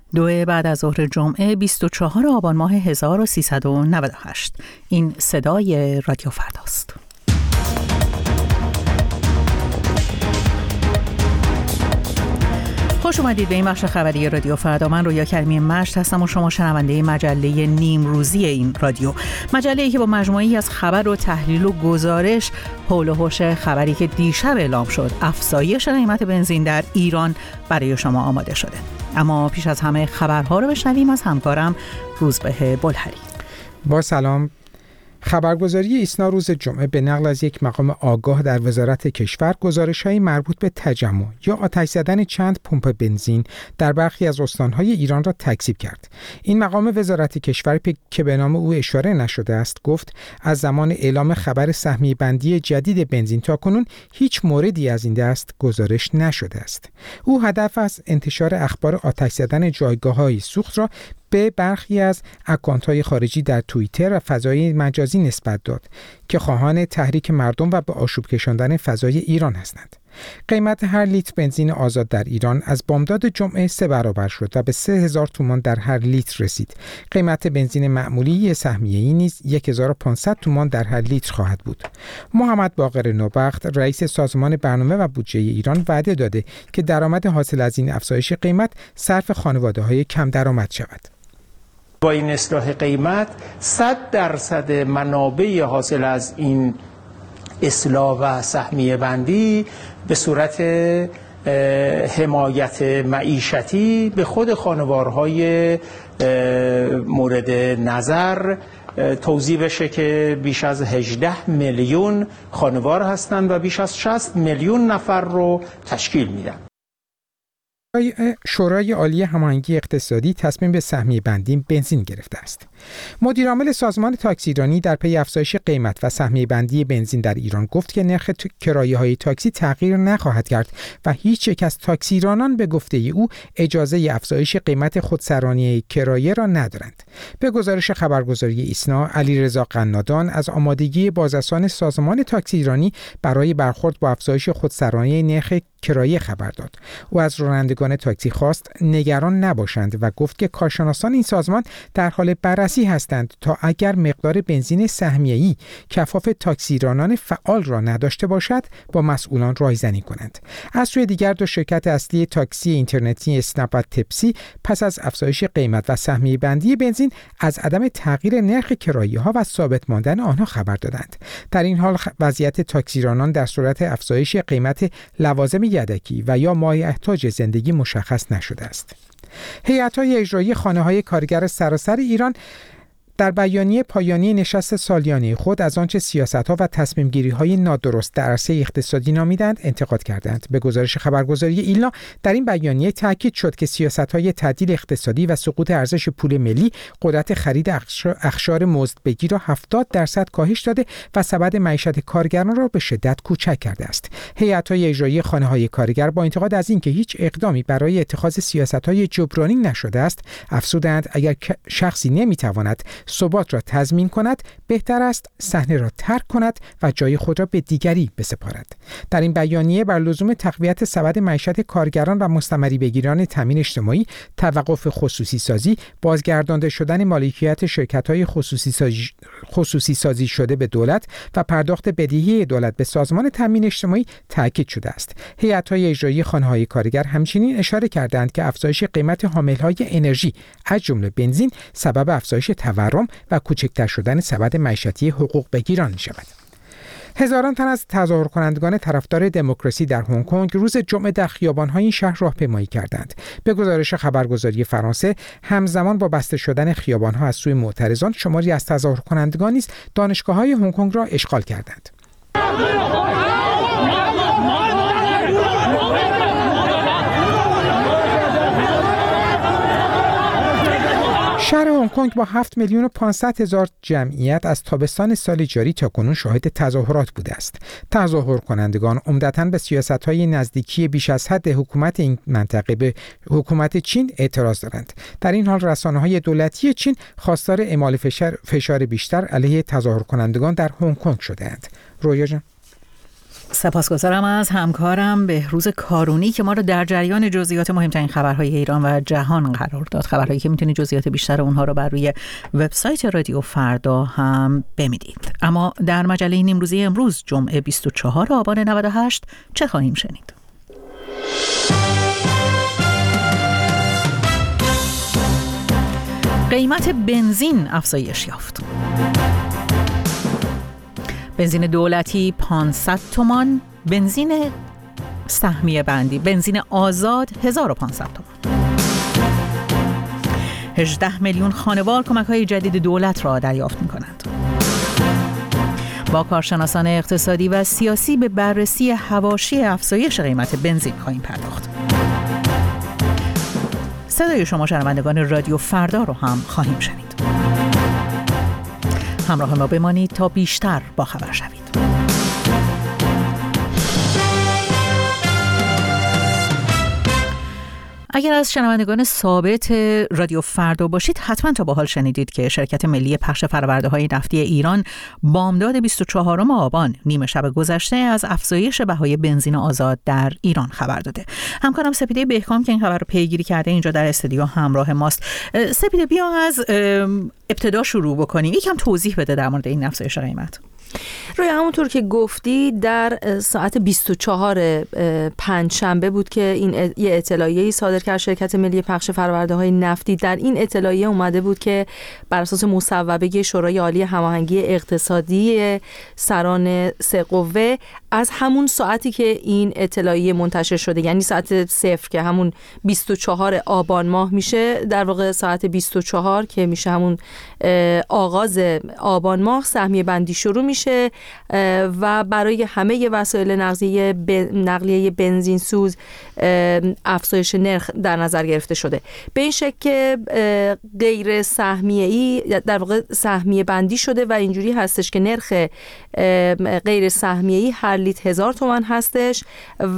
2 بعد از ظهر جمعه 24 آبان ماه 1398. این صدای رادیو فرداست. خوش اومدید به این بخش خبری رادیو فردا. من رویا کریمی مشت هستم و شما شنونده مجله نیم روزی این رادیو. مجله‌ای که با مجموعه‌ای از خبر و تحلیل و گزارش حول و حوش خبری که دیشب اعلام شد، افزایش قیمت بنزین در ایران، برای شما آماده شده. اما پیش از همه خبرها رو بشنویم از همکارم روزبه بلهری. با سلام. خبرگزاری ایسنا روز جمعه به نقل از یک مقام آگاه در وزارت کشور گزارش‌های مربوط به تجمع یا آتش زدن چند پمپ بنزین در برخی از استان‌های ایران را تکذیب کرد. این مقام وزارت کشور که به نام او اشاره نشده است گفت از زمان اعلام خبر سهمیه بندی جدید بنزین تا کنون هیچ موردی از این دست گزارش نشده است. او هدف از انتشار اخبار آتش زدن جایگاه‌های سوخت را به برخی از اکانت‌های خارجی در توییتر و فضای مجازی نسبت داد که خواهان تحریک مردم و به آشوب کشاندن فضای ایران هستند. قیمت هر لیتر بنزین آزاد در ایران از بامداد جمعه 3 برابر شد و به 3000 تومان در هر لیتر رسید. قیمت بنزین معمولی سهمیه‌ای نیز 1500 تومان در هر لیتر خواهد بود. محمد باقر نوبخت، رئیس سازمان برنامه و بودجه ایران، وعده داده که درآمد حاصل از این افزایش قیمت صرف خانواده‌های کم درآمد شود. با این اصلاح قیمت 100% منابع حاصل از این اصلاح و سهمیه بندی به صورت حمایت معیشتی به خود خانوارهای مورد نظر توزیع بشه که بیش از 18 میلیون خانوار هستند و بیش از 60 میلیون نفر رو تشکیل میدن. شورای عالی هماهنگی اقتصادی تصمیم به سهمیه بندی بنزین گرفته است. مدیر عامل سازمان تاکسی ایرانی در پی افزایش قیمت و سهمیه بندی بنزین در ایران گفت که نرخ کرایه‌های تاکسی تغییر نخواهد کرد و هیچ یک از تاکسیرانان به گفته او اجازه افزایش قیمت خودسرانی کرایه را ندارند. به گزارش خبرگزاری ایسنا، علیرضا قنادان از آمادگی بازرسان سازمان تاکسی ایرانی برای برخورد با افزایش خودسرانی نرخ کرایه خبر داد. او از رانندگان تاکسی خواست نگران نباشند و گفت که کارشناسان این سازمان در حال بررسی هستند تا اگر مقدار بنزین سهمیه‌ای کفاف تاکسیرانان فعال را نداشته باشد با مسئولان رایزنی کنند. از سوی دیگر دو شرکت اصلی تاکسی اینترنتی اسنپ و تپسی پس از افزایش قیمت و سهمیه بندی بنزین از عدم تغییر نرخ کرایه‌ها و ثابت ماندن آنها خبر دادند. در این حال وضعیت تاکسیرانان در صورت افزایش قیمت لوازم یدکی و یا مایحتاج زندگی مشخص نشده است. هیئت‌های اجرایی خانه‌های کارگر سراسر ایران در بیانیه پایانی نشست سالیانه خود از آنچه سیاست‌ها و تصمیم‌گیری‌های نادرست در عرصه اقتصادی نامیدند انتقاد کردند. به گزارش خبرگزاری ایلنا در این بیانیه تاکید شد که سیاست‌های تعدیل اقتصادی و سقوط ارزش پول ملی قدرت خرید اخشار مزدبگی را 70% کاهش داده و سبد معیشت کارگران را به شدت کوچک کرده است. هیئت‌های اجرایی خانه‌های کارگر با انتقاد از اینکه هیچ اقدامی برای اتخاذ سیاست‌های جبرانی نشده است، افزودند اگر شخصی نمی‌تواند ثبات را تضمین کند، بهتر است صحنه را ترک کند و جای خود را به دیگری بسپارد. در این بیانیه بر لزوم تقویت سبد معیشت کارگران و مستمری بگیران تامین اجتماعی، توقف خصوصی سازی، بازگردانده شدن مالکیت شرکت‌های خصوصی سازی شده به دولت و پرداخت بدهی دولت به سازمان تامین اجتماعی تاکید شده است. هیئت‌های اجرایی خانه‌های کارگر همچنین اشاره کردند که افزایش قیمت حامل‌های انرژی از جمله بنزین سبب افزایش تورم و کوچکتر شدن سبد معیشتی حقوق بگیران می شود. هزاران تن از تظاهر کنندگان طرفدار دموکراسی در هنگ کنگ روز جمعه در خیابان‌های این شهر راهپیمایی کردند. به گزارش خبرگزاری فرانسه، همزمان با بسته شدن خیابان‌ها از سوی معترضان، شماری از تظاهر کنندگان نیز دانشگاه‌های هنگ کنگ را اشغال کردند. شهر هنگ کنگ با 7,500,000 جمعیت از تابستان سال جاری تاکنون شاهد تظاهرات بوده است. تظاهر کنندگان عمدتاً به سیاست‌های نزدیکی بیش از حد حکومت این منطقه به حکومت چین اعتراض دارند. در این حال رسانه‌های دولتی چین خواستار اعمال فشار بیشتر علیه تظاهر کنندگان در هنگ کنگ شده‌اند. رویا جان. سپاسگزارم از همکارم بهروز کارونی که ما رو در جریان جزئیات مهمترین خبرهای ایران و جهان قرار داد. خبرهایی که میتونید جزئیات بیشتر اونها رو بر روی وبسایت رادیو فردا هم ببینید. اما در مجله نیمروزی امروز جمعه 24 آبان 98 چه خواهیم شنید؟ قیمت بنزین افزایش یافت. بنزین دولتی 500 تومان، بنزین سهمیه بندی، بنزین آزاد 1500 تومان. 18 میلیون خانوار کمک‌های جدید دولت را دریافت می‌کنند. با کارشناسان اقتصادی و سیاسی به بررسی حواشی افزایش قیمت بنزین خواهیم پرداخت. صدای شما شنوندگان رادیو فردا رو هم خواهیم شنید. همراه ما بمانید تا بیشتر با خبر شوید. اگر از شنوندگان ثابت رادیو فردا باشید حتما تا به حال شنیدید که شرکت ملی پخش فرآورده‌های نفتی ایران بامداد 24 آبان نیمه شب گذشته از افزایش بهای بنزین آزاد در ایران خبر داده. همکارم سپیده بهکام که این خبر رو پیگیری کرده اینجا در استودیو همراه ماست. سپیده، بیا از ابتدا شروع بکنیم. یکم توضیح بده در مورد این افزایش قیمت. روی همونطور که گفتی در ساعت 24 پنجشنبه بود که این یه اطلاعیه‌ای صادر کرد شرکت ملی پخش فرآورده‌های نفتی. در این اطلاعیه اومده بود که بر اساس مصوبه شورای عالی هماهنگی اقتصادی سران سه قوه از همون ساعتی که این اطلاعیه منتشر شده، یعنی ساعت 0 که همون 24 آبان ماه میشه، در واقع ساعت 24 که میشه همون آغاز آبان ماه، سهمیه بندی شروع میشه و برای همه وسایل نقلیه بنزین سوز افزایش نرخ در نظر گرفته شده. به این شکل که غیر سهمیه‌ای در واقع سهمیه بندی شده و اینجوری هستش که نرخ غیر سهمیه‌ای هر لیتر 1000 تومان هستش و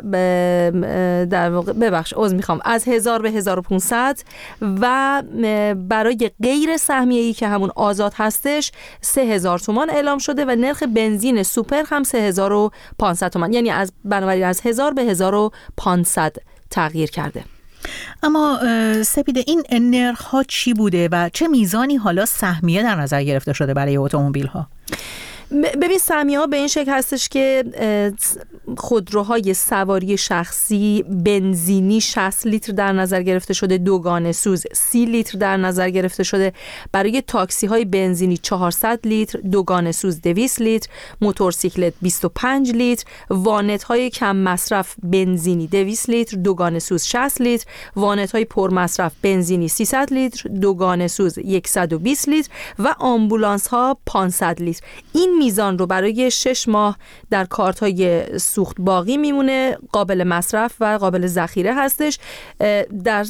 در واقع از 1000 به 1500 و برای غیر سهمیه‌ای که همون آزاد هستش 3000 تومان اعلام شده و نرخ بنزین سوپر هم 3500 تومان، یعنی بنابراین از 1000 به 1500 تغییر کرده. اما سپیده، این نرخ ها چی بوده و چه میزانی حالا سهمیه در نظر گرفته شده برای اتومبیل ها؟ ببین، سهمیه ها به این شکل هستش که خودروهای سواری شخصی بنزینی 60 لیتر در نظر گرفته شده، دوگانه سوز 30 لیتر در نظر گرفته شده. برای تاکسی های بنزینی 400 لیتر، دوگانه سوز 200 لیتر، موتورسیکلت 25 لیتر، وانت های کم مصرف بنزینی 200 لیتر، دوگانه سوز 60 لیتر، وانت های پر مصرف بنزینی 300 لیتر، دوگانه سوز 120 لیتر و آمبولانس ها 500 لیتر. این میزان رو برای 6 ماه در کارت‌های سوخت باقی میمونه، قابل مصرف و قابل ذخیره هستش. در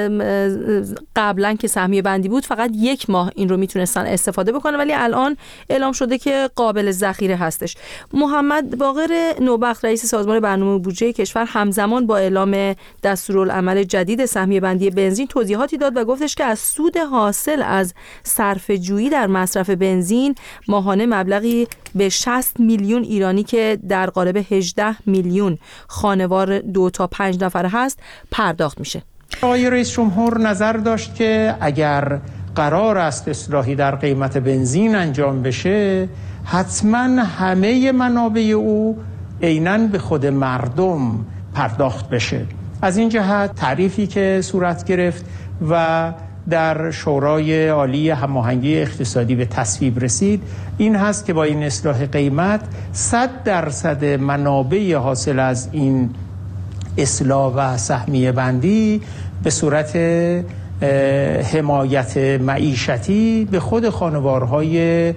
قبلا که سهمیه بندی بود فقط 1 ماه این رو میتونستن استفاده بکنن، ولی الان اعلام شده که قابل ذخیره هستش. محمد باقر نوبخت رئیس سازمان برنامه بودجه کشور همزمان با اعلام دستورالعمل جدید سهمیه بندی بنزین توضیحاتی داد و گفتش که از سود حاصل از صرفه‌جویی در مصرف بنزین ماهانه مبلغی به 60 میلیون ایرانی که در قالب 18 میلیون خانوار 2 تا 5 نفره هست پرداخت میشه. آقای رئیس جمهور نظر داشت که اگر قرار است اصلاحی در قیمت بنزین انجام بشه، حتما همه منابع او عیناً به خود مردم پرداخت بشه. از این جهت تعریفی که صورت گرفت و در شورای عالی هماهنگی اقتصادی به تصویب رسید این هست که با این اصلاح قیمت 100% منابع حاصل از این اصلاح و سهمیه بندی به صورت حمایت معیشتی به خود خانوارهای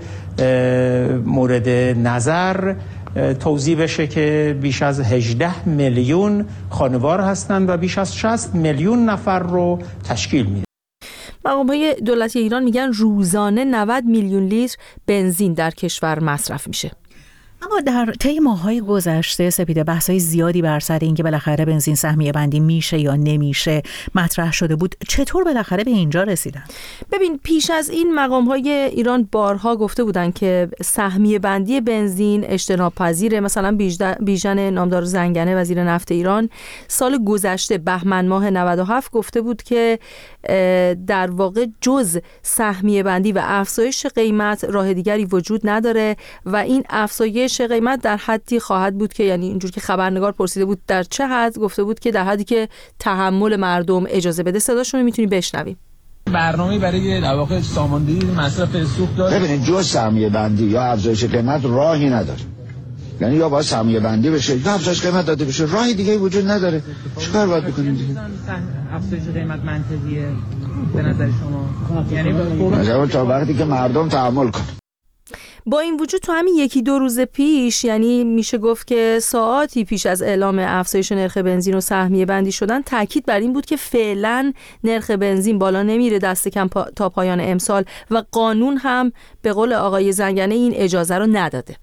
مورد نظر توزیع بشه که بیش از 18 میلیون خانوار هستند و بیش از 60 میلیون نفر رو تشکیل میده. مقام‌های دولتی ایران میگن روزانه 90 میلیون لیتر بنزین در کشور مصرف میشه. اما در طی ماه‌های گذشته سپیده بحث‌های زیادی بر سر این که بالاخره بنزین سهمیه بندی میشه یا نمیشه مطرح شده بود. چطور بالاخره به اینجا رسیدن؟ ببین، پیش از این مقام‌های ایران بارها گفته بودن که سهمیه بندی بنزین اجتناب پذیره. مثلا بیژن نامدار زنگنه وزیر نفت ایران سال گذشته بهمن ماه 97 گفته بود که در واقع جز سهمیه بندی و افزایش قیمت راه دیگری وجود نداره و این افزایش قیمت در حدی خواهد بود که، یعنی اینجور که خبرنگار پرسیده بود در چه حد، گفته بود که در حدی که تحمل مردم اجازه بده. صداشون رو میتونی بشنویم. برنامه‌ای برای در واقع ساماندهی مصرف سوخت داره. ببینید جز سهمیه بندی یا افزایش قیمت راهی نداره. یعنی یا باید سهمیه بندی بشه یا افزایش قیمت داده بشه، راهی دیگه وجود نداره. چیکار باید بکنیم دیگه؟ افزایش قیمت منطقیه به نظر شما؟ یعنی مثلا تا وقتی که مردم تحمل کنن. با این وجود تو همین یکی دو روز پیش، یعنی میشه گفت که ساعاتی پیش از اعلام افزایش نرخ بنزین و سهمیه بندی شدن، تاکید بر این بود که فعلا نرخ بنزین بالا نمیره دست کم تا پایان امسال و قانون هم به قول آقای زنگنه این اجازه رو نداده.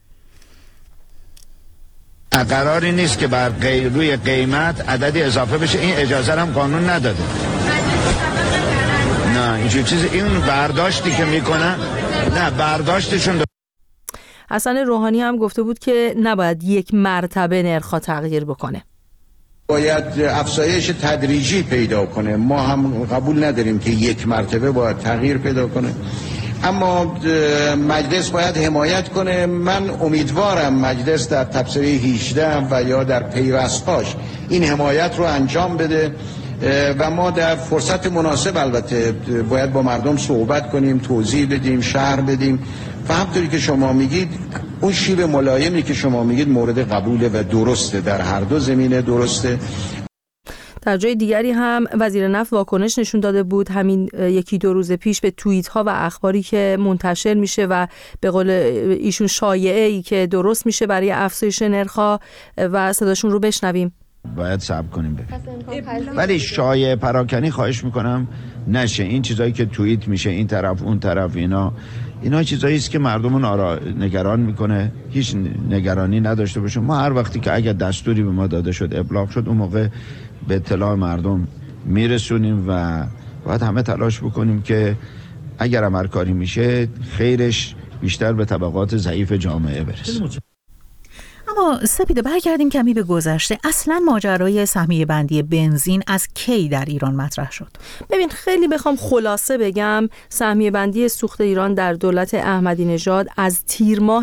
قراری نیست که بر روی قیمت عددی اضافه بشه، این اجازه هم قانون نداده. نه اینجور چیز، این برداشتی که میکنن، نه برداشتشون حسن روحانی هم گفته بود که نباید یک مرتبه نرخ‌ها تغییر بکنه. باید افزایش تدریجی پیدا کنه. ما هم قبول نداریم که یک مرتبه باید تغییر پیدا کنه، اما مجلس باید حمایت کنه. من امیدوارم مجلس در تبصره 18 و یا در پیوستهاش این حمایت رو انجام بده و ما در فرصت مناسب البته باید با مردم صحبت کنیم، توضیح بدیم، شرح بدیم و همطوری که شما میگید اون شیوه ملایمی که شما میگید مورد قبوله و درسته، در هر دو زمینه درسته. در جای دیگری هم وزیر نفت واکنش نشون داده بود همین یکی دو روز پیش به توییت ها و اخباری که منتشر میشه و به قول ایشون شایعه‌ای که درست میشه برای افزایش نرخ‌ها و صداشون رو بشنویم. باید صبر کنیم ولی شایعه پراکنی خواهش میکنم نشه. این چیزایی که توییت میشه این طرف اون طرف، اینا چیزایی است که مردمون نگران میکنه. هیچ نگرانی نداشته باشیم. ما هر وقتی که اگر دستوری به ما داده شد، ابلاغ شد، اون موقع به اطلاع مردم میرسونیم و باید همه تلاش بکنیم که اگر عمل کاری میشه خیرش بیشتر به طبقات ضعیف جامعه برسه. اما سپیده برگردیم کمی به گذشته. اصلا ماجرای سهمیه بندی بنزین از کی در ایران مطرح شد؟ ببین، خیلی بخوام خلاصه بگم، سهمیه بندی سوخت ایران در دولت احمدی نژاد از تیر ماه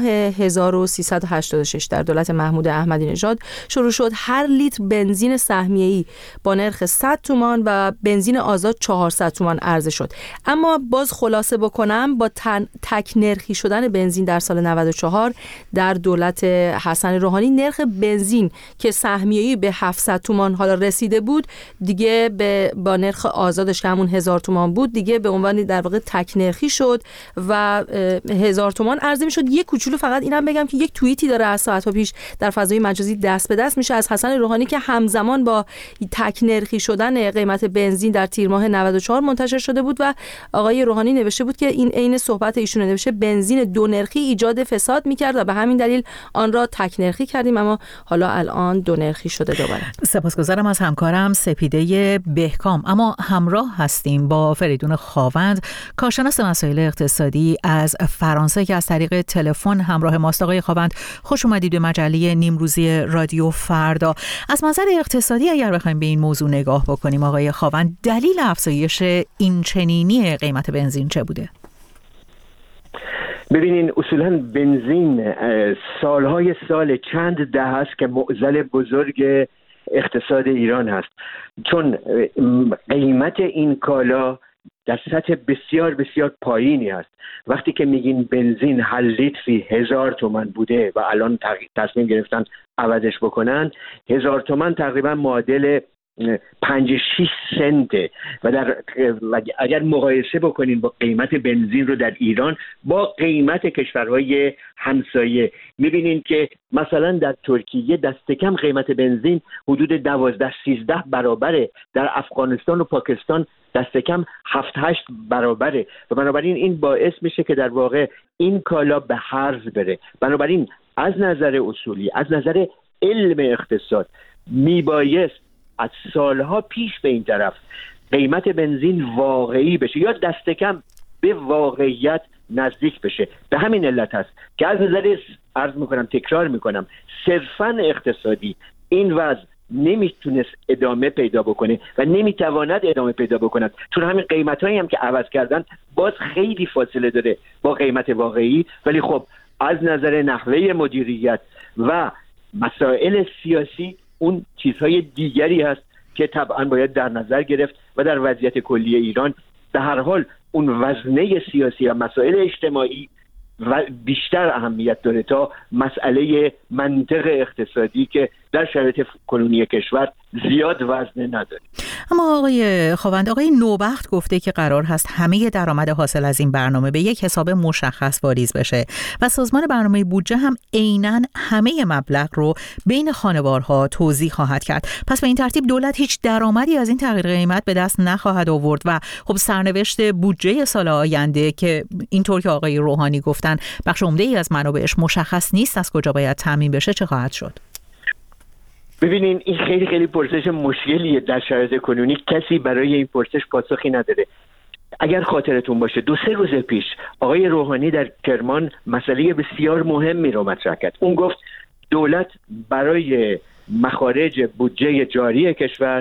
1386 در دولت محمود احمدی نژاد شروع شد. هر لیتر بنزین سهمیه‌ای با نرخ 100 تومان و بنزین آزاد 400 تومان عرضه شد. اما باز خلاصه بکنم، با تک نرخی شدن بنزین در سال 94 در دولت حسن روحانی، نرخ بنزین که سهمیه‌ای به 700 تومان حالا رسیده بود، دیگه با نرخ آزادش که همون 1000 تومان بود، دیگه به عنوان در واقع تک نرخی شد و 1000 تومان عرضه می‌شد. یک کوچولو فقط اینم بگم که یک توییتی داره از ساعت‌ها پیش در فضای مجازی دست به دست میشه از حسن روحانی که همزمان با تک نرخی شدن قیمت بنزین در تیر ماه 94 منتشر شده بود و آقای روحانی نوشته بود که این عین صحبت ایشون نوشته بنزین دو نرخی ایجاد فساد می‌کرد و به همین دلیل آن را تک نرخی کردیم، اما حالا الان دو نرخی شده دوباره. سپاسگزارم از همکارم سپیده بهکام. اما همراه هستیم با فریدون خاوند، کارشناس مسائل اقتصادی از فرانسه که از طریق تلفن همراه ماست. آقای خاوند، خوش اومدید به مجله نیمروزی رادیو فردا. از منظر اقتصادی اگر بخوایم به این موضوع نگاه بکنیم آقای خاوند، دلیل افزایش این چنینی قیمت بنزین چه بوده؟ ببینین، اصولا بنزین سالهای سال چند ده هست که معضل بزرگ اقتصاد ایران هست، چون قیمت این کالا در سطح بسیار بسیار پایینی هست. وقتی که میگین بنزین هر لیتری 1000 تومان بوده و الان تصمیم گرفتن عوضش بکنن، 1000 تومان تقریبا معادل 5-6 سنته و اگر مقایسه بکنین با قیمت بنزین رو در ایران با قیمت کشورهای همسایه، میبینین که مثلا در ترکیه دست کم قیمت بنزین حدود 12-13 برابره، در افغانستان و پاکستان دست کم 7-8 برابره و بنابراین این باعث میشه که در واقع این کالا به هرز بره. بنابراین از نظر اصولی، از نظر علم اقتصاد میبایست از سالها پیش به این طرف قیمت بنزین واقعی بشه یا دست کم به واقعیت نزدیک بشه. به همین علت هست که از نظر تکرار میکنم صرفاً اقتصادی این وضع نمیتونست ادامه پیدا بکنه و نمیتواند ادامه پیدا بکند، چون همین قیمتایی هم که عوض کردن باز خیلی فاصله داره با قیمت واقعی. ولی خب از نظر نحوه مدیریت و مسائل سیاسی اون چیزهای دیگری هست که طبعا باید در نظر گرفت و در وضعیت کلی ایران به هر حال اون وزنه سیاسی و مسائل اجتماعی و بیشتر اهمیت داره تا مسئله منطق اقتصادی که در شرایط کنونی کشور زیاد وزنه نداره. اما آقای خاوند، آقای نوبخت گفته که قرار هست همه درآمد حاصل از این برنامه به یک حساب مشخص واریز بشه و سازمان برنامه بودجه هم عیناً همه مبلغ رو بین خانوارها توزیع خواهد کرد. پس به این ترتیب دولت هیچ درآمدی از این تغییر قیمت به دست نخواهد آورد و خب سرنوشت بودجه سال آینده که اینطور که آقای روحانی گفتن بخش عمده‌ای از منابعش مشخص نیست از کجا باید تامین بشه چه خواهد شد؟ ببینین این خیلی خیلی پرسش مشکلیه. در شرایط کنونی کسی برای این پرسش پاسخی نداره. اگر خاطرتون باشه 2-3 روز پیش آقای روحانی در کرمان مسئله بسیار مهمی رو مطرح کرد. اون گفت دولت برای مخارج بودجه جاری کشور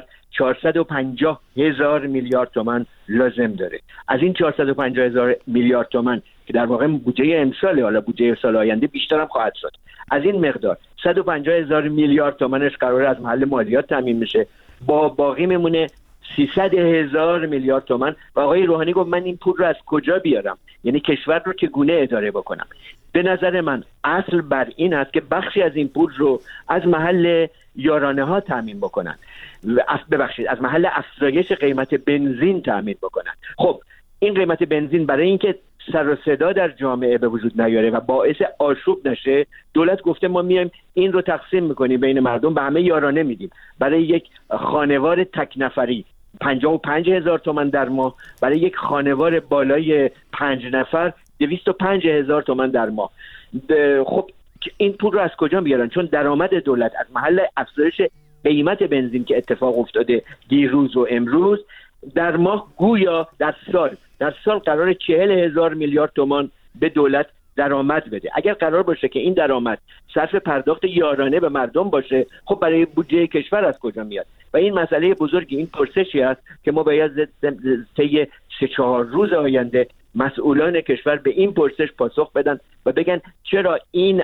450,000 میلیارد تومان لازم داره. از این 450,000 میلیارد تومان که در واقع بودجه امسال، حالا بودجه سال آینده بیشتر هم خواهد شد، از این مقدار 150,000 میلیارد تومانش قراره از محل مالیات تامین میشه، با باقی میمونه 300,000 میلیارد تومان. و آقای روحانی گفت من این پول رو از کجا بیارم، یعنی کشور رو چگونه اداره بکنم. به نظر من اصل بر این است که بخشی از این پول رو از محل یارانه ها تامین بکنن، از محل افزایش قیمت بنزین تامین بکنن. خب این قیمت بنزین برای اینکه سر و صدا در جامعه به وجود نیاره و باعث آشوب نشه، دولت گفته ما میایم این رو تقسیم میکنیم بین مردم، به همه یارانه میدیم. برای یک خانوار تک نفری 55,000 تومان در ماه، برای یک خانوار بالای 5 نفر 205,000 تومان در ماه. خب این پول رو از کجا بیارن؟ چون درآمد دولت از محل افزایش قیمت بنزین که اتفاق افتاده دیروز و امروز، در ماه گویا در سال قرار 40,000 میلیارد تومان به دولت درآمد بده. اگر قرار باشه که این درآمد صرف پرداخت یارانه به مردم باشه، خب برای بودجه کشور از کجا میاد؟ و این مسئله بزرگی، این پرسشی است که ما باید طی 3-4 روز آینده مسئولان کشور به این پرسش پاسخ بدن و بگن چرا این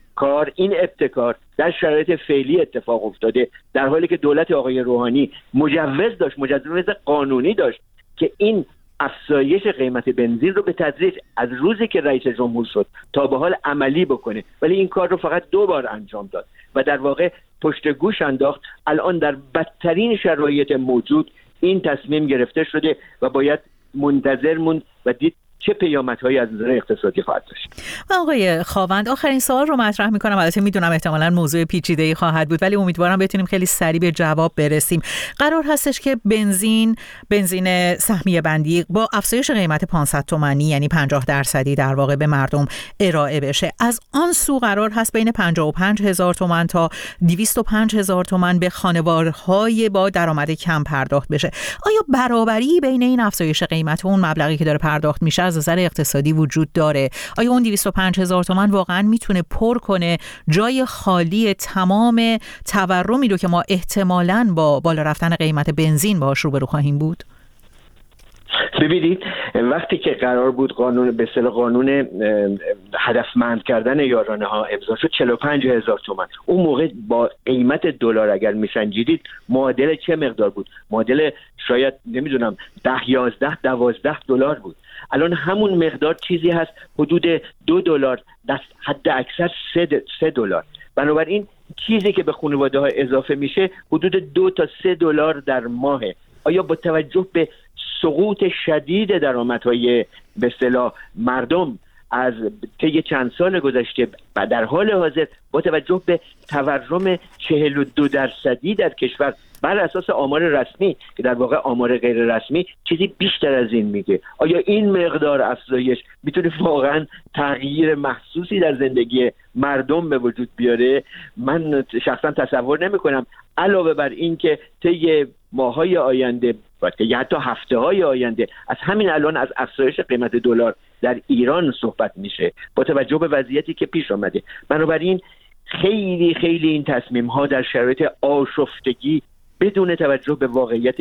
ابتکار در شرایط فعلی اتفاق افتاده، در حالی که دولت آقای روحانی مجوز قانونی داشت که این افزایش قیمت بنزین رو به تدریج از روزی که رئیس جمهور شد تا به حال عملی بکنه، ولی این کار رو فقط 2 بار انجام داد و در واقع پشت گوش انداخت. الان در بدترین شرایط موجود این تصمیم گرفته شده و باید منتظر موند و دید چه پیامدهایی از نظر اقتصادی خواهد داشت. آقای خاوند، آخرین سوال رو مطرح می‌کنم. البته میدونم احتمالاً موضوع پیچیده‌ای خواهد بود، ولی امیدوارم بتونیم خیلی سریع به جواب برسیم. قرار هستش که بنزین سهمیه بندی با افزایش قیمت 500 تومانی یعنی 50% در واقع به مردم ارائه بشه. از آن سو قرار هست بین 55,000 تومان تا 205,000 تومان به خانوارهای با درآمد کم پرداخت بشه. آیا برابری بین این افزایش قیمت و اون مبلغی که داره پرداخت میشه از نظر اقتصادی وجود داره؟ آیا اون 205,000 تومان واقعا میتونه پر کنه جای خالی تمام تورمی رو که ما احتمالاً با بالا رفتن قیمت بنزین باهاش روبرو خواهیم بود؟ ببینید وقتی که قرار بود قانون به اصطلاح قانون هدفمند کردن یارانه ها امضا شد 45,000 تومان، اون موقع با قیمت دلار اگر میسنجیدید معادل چه مقدار بود؟ معادل شاید نمیدونم 10 11 12 دلار بود. الان همون مقدار چیزی هست حدود $2 حد اکثر $3. بنابراین چیزی که به خانواده ها اضافه میشه حدود $2 تا $3 در ماهه. آیا با توجه به سقوط شدید درآمدهای به اصطلاح مردم از طی چند سال گذشته و در حال حاضر با توجه به تورم 42% در کشور بر اساس آمار رسمی که در واقع آمار غیر رسمی چیزی بیشتر از این میگه، آیا این مقدار افزایش میتونه واقعا تغییر محسوسی در زندگی مردم به وجود بیاره؟ من شخصا تصور نمی کنم. علاوه بر این که طی ماهای آینده و طی حتی هفته‌های آینده از همین الان از افزایش قیمت دلار در ایران صحبت میشه با توجه به وضعیتی که پیش آمده. بنابراین خیلی خیلی این تصمیم ها در شرایط آشفتگی بدون توجه به واقعیات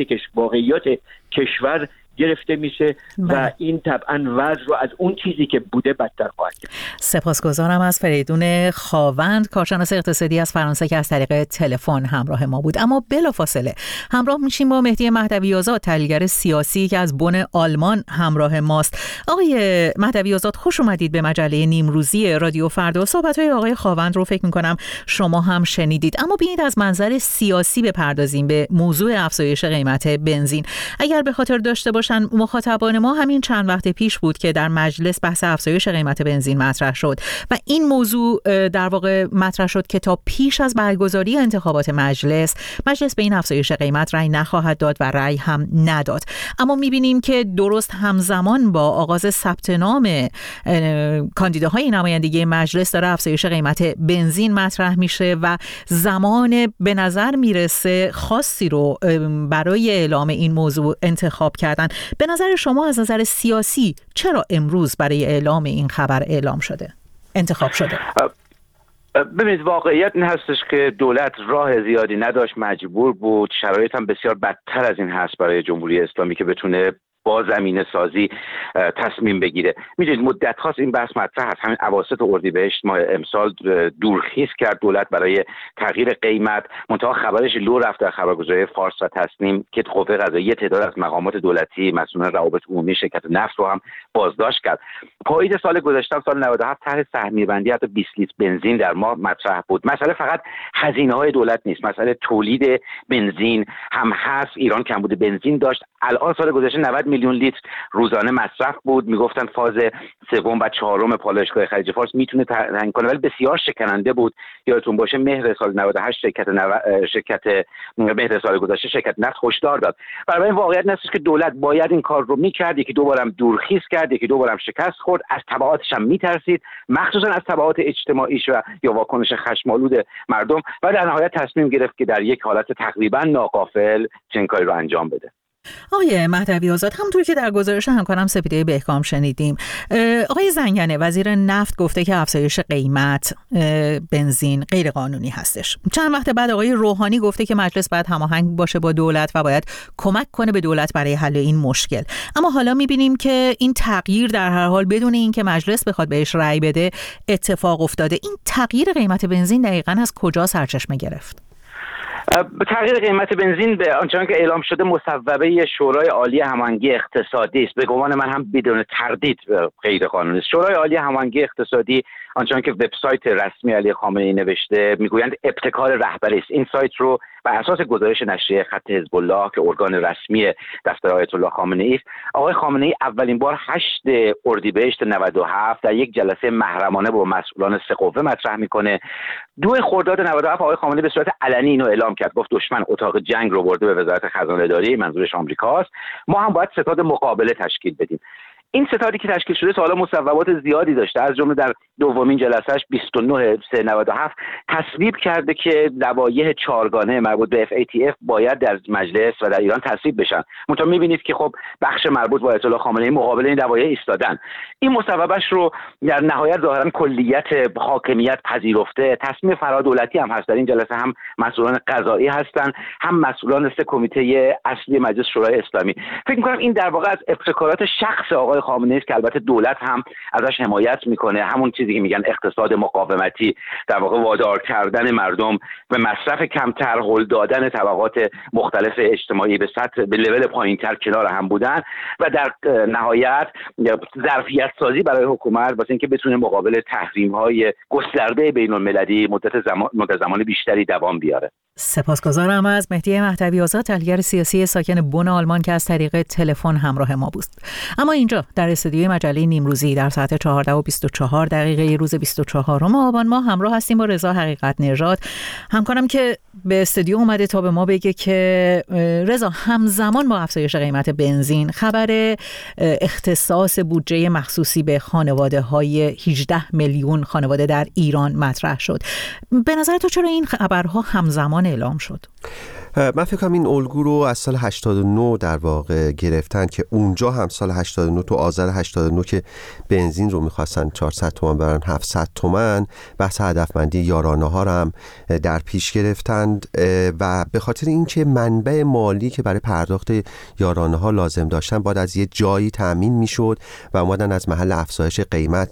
کشور گرفته میشه و این طبعا وضع رو از اون چیزی که بوده بدتر خواهد کرد. سپاسگزارم از فریدون خاوند، کارشناس اقتصادی از فرانسه که از طریق تلفن همراه ما بود. اما بلافاصله همراه میشیم با مهدی مهدوی آزاد، تحلیلگر سیاسی که از بن آلمان همراه ماست. آقای مهدوی آزاد، خوش اومدید به مجله نیمروزی رادیو فردا. صحبت‌های آقای خاوند رو فکر می‌کنم شما هم شنیدید، اما بیایید از منظر سیاسی بپردازیم به موضوع افزایش قیمت بنزین. اگر به خاطر داشته مخاطبان ما همین چند وقت پیش بود که در مجلس بحث افزایش قیمت بنزین مطرح شد و این موضوع در واقع مطرح شد که تا پیش از برگزاری انتخابات مجلس به این افزایش قیمت رأی نخواهد داد و رأی هم نداد. اما می‌بینیم که درست همزمان با آغاز ثبت نام کاندیداهای نمایندگی مجلس داره افزایش قیمت بنزین مطرح میشه و زمان به نظر میرسه خاصی رو برای اعلام این موضوع انتخاب کردن. به نظر شما از نظر سیاسی چرا امروز برای اعلام این خبر انتخاب شده؟ ببینید، واقعیت این هستش که دولت راه زیادی نداشت، مجبور بود. شرایط هم بسیار بدتر از این هست برای جمهوری اسلامی که بتونه با زمینه سازی تصمیم بگیره. میدونید مدت هاست این بحث مطرح هست. همین اواسط اردیبهشت ماه امسال دورخیز کرد دولت برای تغییر قیمت، منتها خبرش لو رفت در خبرگزاری فارس و تصنیم که قوه قضاییه تعداد از مقامات دولتی، مسئولان روابط عمومی شرکت نفت رو هم بازداشت کرد. پاییز سال گذشته، سال 97، طرح سهمیه بندی حتی 20 لیتر بنزین در ماه مطرح بود. مسئله فقط هزینه‌های دولت نیست، مسئله تولید بنزین هم هست. ایران کمبود بنزین داشت. الان سال گذشته 90 میلیون لیتر روزانه مصرف بود. میگفتن فاز سوم و چهارم پالایشگاه خلیج فارس میتونه تعیین کنه، ولی بسیار شکننده بود. یادتون باشه مهر سال 98 شرکت مهر سال گذشته شرکت نفت هشدار داد. برای این واقعیت هست که دولت باید این کار رو میکرد. یکی دو بارم دورخیز کرد، یکی دو بارم شکست خورد، از تبعاتش هم میترسید، مخصوصا از تبعات اجتماعیش و یا واکنش خشم‌آلود مردم، و در نهایت تصمیم گرفت که در یک حالت تقریبا ناغافل چنین کاری رو انجام بده. آقای مهدوی آزاد، همونطور که در گزارش همکارم سپیده بهکام شنیدیم، آقای زنگنه وزیر نفت گفته که افزایش قیمت بنزین غیر قانونی هستش. چند وقت بعد آقای روحانی گفته که مجلس باید هماهنگ باشه با دولت و باید کمک کنه به دولت برای حل این مشکل. اما حالا می‌بینیم که این تغییر در هر حال بدون اینکه مجلس بخواد بهش رأی بده اتفاق افتاده. این تغییر قیمت بنزین دقیقاً از کجا سرچشمه گرفت؟ تغییر قیمت بنزین به آنچنان که اعلام شده مصوبه شورای عالی هماهنگی اقتصادی است. به گمان من هم بدون تردید غیر قانونی است. شورای عالی هماهنگی اقتصادی آنچنان که وبسایت رسمی علی خامنه‌ای نوشته میگویند ابتکار رهبری است. این سایت رو بر اساس گزارش نشریه خط حزب الله که ارگان رسمی دفتر آیت الله خامنه‌ای است، آقای خامنه‌ای اولین بار 8 اردیبهشت 97 در یک جلسه محرمانه با مسئولان سه قوه مطرح میکنه. 2 خرداد 97 آقای خامنه‌ای به صورت علنی اینو اعلام کرد، گفت دشمن اتاق جنگ رو برده به وزارت خزانه‌داری، منظورش آمریکاست، ما هم باید ستاد مقابله تشکیل بدیم. این ستادی که تشکیل شده تا حالا مصوبات زیادی داشته، از جمله در دومین جلسه‌اش 29/3/97 تصویب کرده که لوایح 4گانه مربوط به FATF باید در مجلس و در ایران تصویب بشن. منتها می‌بینید که خب بخش مربوط با آیت الله خامنه‌ای مقابل این لوایح ایستادن. این مصوبهش رو در نهایت ظاهراً کلیت حاکمیت پذیرفته. تصمیم فرادولتی هم هست. در این جلسه هم مسئولان قضایی هستن، هم مسئولان 3 کمیته اصلی مجلس شورای اسلامی. فکر می‌کنم این در واقع از ابتکارات شخص آقای خامنه‌ای است که البته دولت هم ازش حمایت میکنه. همون چیزی که میگن اقتصاد مقاومتی، در واقع وادار کردن مردم به مصرف کمتر، هل دادن طبقات مختلف اجتماعی به سطح به لول پایینتر کنار هم بودن و در نهایت ظرفیت سازی برای حکومت واسه اینکه بتونه مقابل تحریم‌های گسترده بین‌المللی مدت زمان بیشتری دوام بیاره. سپاسگزارم از مهدی مهدوی آزاد، تحلیلگر سیاسی ساکن بن آلمان که از طریق تلفن همراه ما بود. اما اینجا در استودیوی مجله نیمروزی در ساعت 14:24 روز 24 آبان ماه همراه هستیم با رضا حقیقت نژاد، همکارم که به استودیو اومده تا به ما بگه که رضا، همزمان با افزایش قیمت بنزین خبر اختصاص بودجه مخصوصی به خانواده‌های 18 میلیون خانواده در ایران مطرح شد. به نظر تو چرا این خبرها همزمان اعلام شد؟ من فکر کنم این الگو رو از سال 89 در واقع گرفتن که اونجا هم سال 89 تو آذر 89 که بنزین رو می‌خواستن 400 تومان برن 700 تومان، بحث هدفمندی یارانه ها رو هم در پیش گرفتند و به خاطر اینکه منبع مالی که برای پرداخت یارانه ها لازم داشتن باید از یه جایی تامین میشد و اومدن از محل افزایش قیمت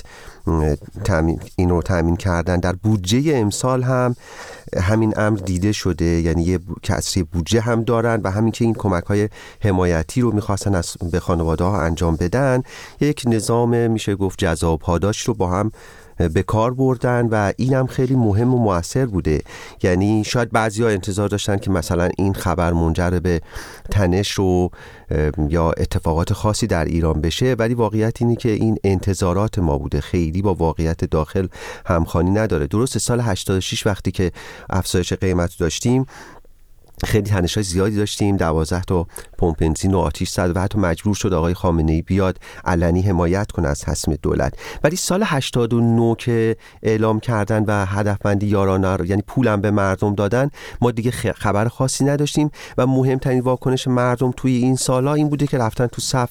این رو تامین کردن. در بودجه امسال هم همین امر دیده شده، یعنی یه کسری بودجه هم دارن و همین که این کمک‌های حمایتی رو می‌خواستن به خانواده‌ها انجام بدن، یک نظام میشه گفت جزا و پاداش رو با هم به کار بردن و این هم خیلی مهم و مؤثر بوده. یعنی شاید بعضی‌ها انتظار داشتن که مثلا این خبر منجر به تنش و یا اتفاقات خاصی در ایران بشه، ولی واقعیت اینه که این انتظارات ما بوده، خیلی با واقعیت داخل همخوانی نداره. درسته سال 86 وقتی که افزایش قیمت داشتیم خیلی تنش‌های زیادی داشتیم، 12 تا پمپ بنزین رو آتش زد و حتی مجبور شد آقای خامنه‌ای بیاد علنی حمایت کنه از تصمیم دولت. ولی سال 89 که اعلام کردن و هدفمندی یارانه رو، یعنی پولم به مردم دادن، ما دیگه خبر خاصی نداشتیم و مهمترین واکنش مردم توی این سالا این بوده که رفتن تو صف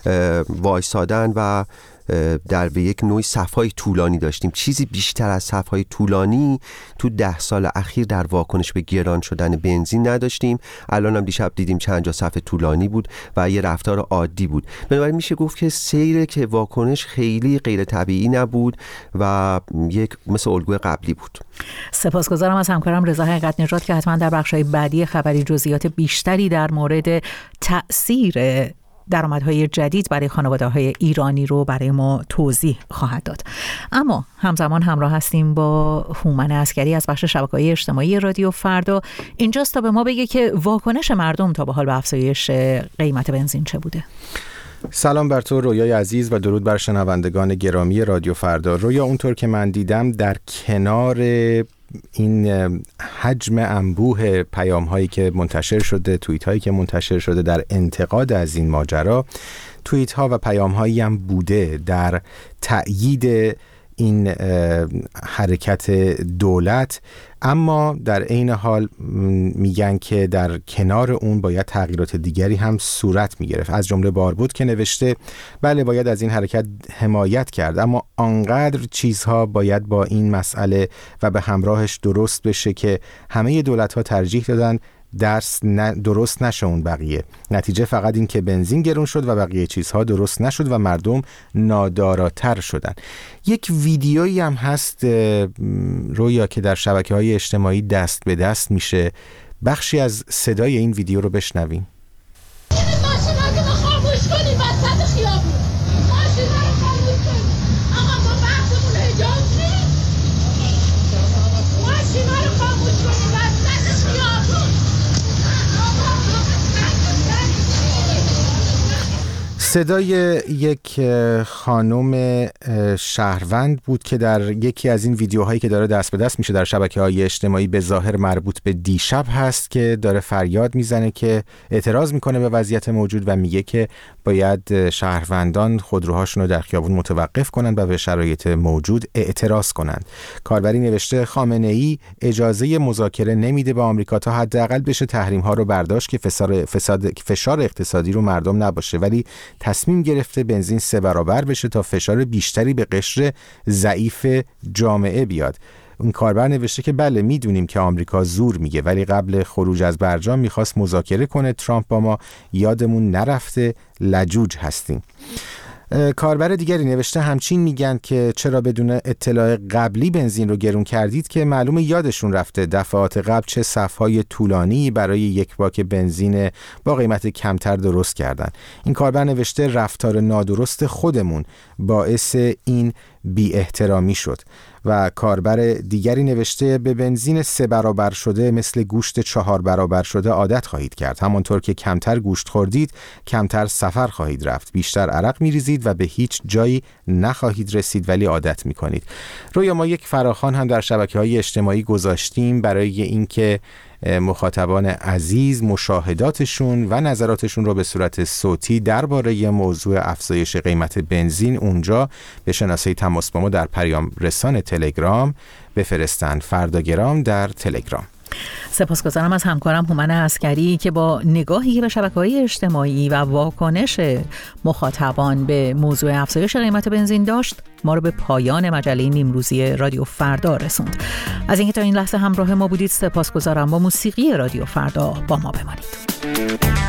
وایسادن و در به یک نوعی صف‌های طولانی داشتیم. چیزی بیشتر از صف‌های طولانی تو 10 سال اخیر در واکنش به گران شدن بنزین نداشتیم. الان هم دیشب دیدیم چند جا صف طولانی بود و یه رفتار عادی بود. بنابراین میشه گفت که سیر که واکنش خیلی غیر طبیعی نبود و یک مثل الگوی قبلی بود. سپاسگزارم از همکارم رضا حقیقت نژاد که حتما در بخش‌های بعدی خبری جزئیات بیشتری در مورد تأثیر درآمدهای جدید برای خانواده‌های ایرانی رو برای ما توضیح خواهد داد. اما همزمان همراه هستیم با هومن عسکری از بخش شبکه‌های اجتماعی رادیو فردا. اینجاست تا به ما بگه که واکنش مردم تا به حال به افزایش قیمت بنزین چه بوده. سلام بر تو رویای عزیز و درود بر شنوندگان گرامی رادیو فردا. رویا، اونطور که من دیدم در کنار این حجم انبوه پیام هایی که منتشر شده، توییت هایی که منتشر شده در انتقاد از این ماجرا، توییت ها و پیام هایی هم بوده در تأیید این حرکت دولت، اما در عین حال میگن که در کنار اون باید تغییرات دیگری هم صورت میگرفت. از جمله باربود که نوشته بله باید از این حرکت حمایت کرد، اما آنقدر چیزها باید با این مسئله و به همراهش درست بشه که همه دولت‌ها ترجیح دادن درست نشه اون بقیه. نتیجه فقط این که بنزین گرون شد و بقیه چیزها درست نشد و مردم ناداراتر شدن. یک ویدیویی هم هست رویا که در شبکه‌های اجتماعی دست به دست میشه. بخشی از صدای این ویدیو رو بشنویم. صدای یک خانم شهروند بود که در یکی از این ویدیوهایی که داره دست به دست میشه در شبکه‌های اجتماعی به ظاهر مربوط به دیشب هست که داره فریاد میزنه که اعتراض میکنه به وضعیت موجود و میگه که باید شهروندان خودروهاشون رو در خیابون متوقف کنند و به شرایط موجود اعتراض کنند. کاربری نوشته خامنه‌ای اجازه مذاکره نمیده به آمریکا تا حداقل بشه تحریم‌ها رو برداشت که فشار اقتصادی رو مردم نباشه، ولی تصمیم گرفته بنزین 3 برابر بشه تا فشار بیشتری به قشر ضعیف جامعه بیاد. اون کاربر نوشته که بله میدونیم که آمریکا زور میگه، ولی قبل خروج از برجام میخواست مذاکره کنه ترامپ با ما، یادمون نرفته لجوج هستیم. کاربر دیگری نوشته همچین میگن که چرا بدون اطلاع قبلی بنزین رو گرون کردید که معلومه یادشون رفته دفعات قبل چه صفهای طولانی برای یک باک بنزین با قیمت کمتر درست کردن. این کاربر نوشته رفتار نادرست خودمون باعث این بی احترامی شد و کاربر دیگری نوشته به بنزین 3 برابر شده مثل گوشت 4 برابر شده عادت خواهید کرد. همانطور که کمتر گوشت خوردید کمتر سفر خواهید رفت، بیشتر عرق می‌ریزید و به هیچ جایی نخواهید رسید ولی عادت می‌کنید. رویا ما یک فراخوان هم در شبکه‌های اجتماعی گذاشتیم برای اینکه مخاطبان عزیز مشاهداتشون و نظراتشون رو به صورت صوتی درباره موضوع افزایش قیمت بنزین اونجا به شناسه تماس با ما در پیام رسان تلگرام بفرستن. فرداگرام در تلگرام. سپاسگزارم از همکارم هومن عسکری که با نگاهی به شبکه‌های اجتماعی و واکنش مخاطبان به موضوع افزایش قیمت بنزین داشت ما رو به پایان مجله نیمروزی رادیو فردا رسوند. از اینکه تا این لحظه همراه ما بودید سپاسگزارم. با موسیقی رادیو فردا با ما بمانید.